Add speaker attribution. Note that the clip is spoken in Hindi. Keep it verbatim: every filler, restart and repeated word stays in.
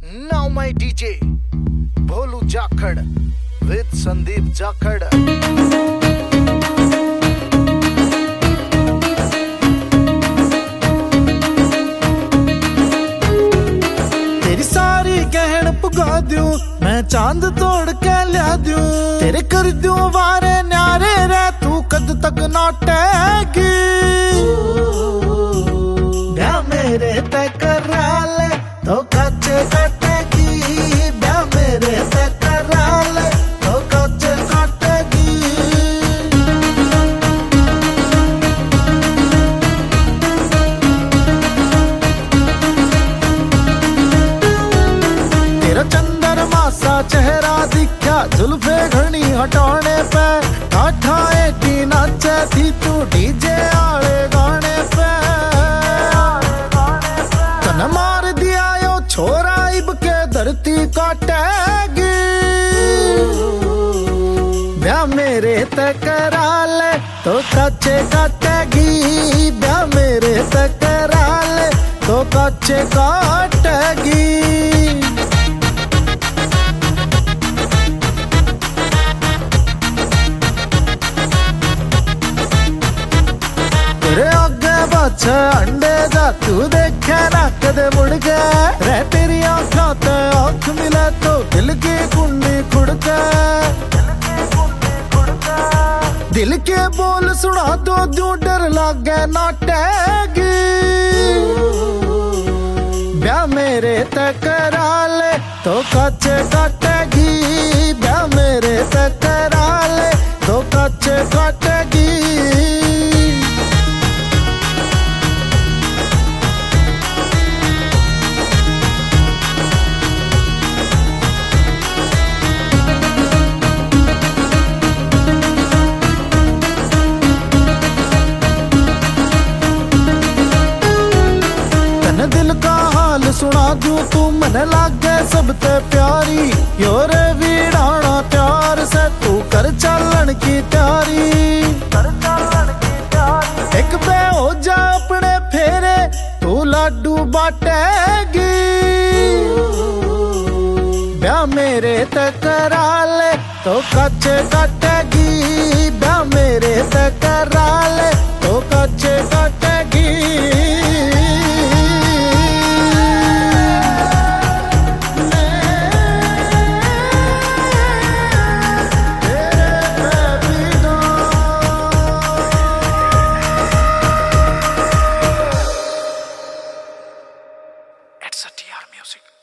Speaker 1: Now my D J Bholu Jakhad with Sandeep Jakhad. तेरी सारी कहन पुगा दूं, मैं चांद तोड़ के लिया दूं, तेरे कर दूं वारे न्यारे रे, तू कद तक नौटेगी। ब्याह मेरे ते करा ले तो कच्चे कटेगी, ब्याह मेरे ते करा ले तो कच्चे कटेगी। तेरा चंद्रमा सा चेहरा दिखा, जुल्फे घनी हटाने पे, काठा एटी नाचे थी तू डीजे आले गाने पे। तन मार दिया यो छोरा इब के धरती काटेगी। ब्याह मेरे ते करा ले तो कच्चे काटेगी, ब्याह मेरे ते करा ले तो कच्चे काटेगी। तेरे आगे बच्चे अंडे जा, तू देखे ना कदे मुड़ के रे, तेरी आँखों ते आँख मिले तो दिल की कुंडी खुड़ के। दिल के बोल सुना दो, जो डर लागे नाटेगी। ब्याह मेरे ते करा ले तो कच्चे काटेगी, ब्याह मेरे ते करा ले तो कच्चे काटेगी। दिल का हाल सुना दूं, तू मन लागे सबते प्यारी, योरे वीड़ाना प्यार से तू कर चलन की तैयारी। एक बे हो जा अपने फेरे, तू लाडू बाटेगी। ब्याह मेरे ते करा ले तो कच्चे काटेगी, ब्याह मेरे ते करा ले तो कच्चे काटेगी। It's a T R music.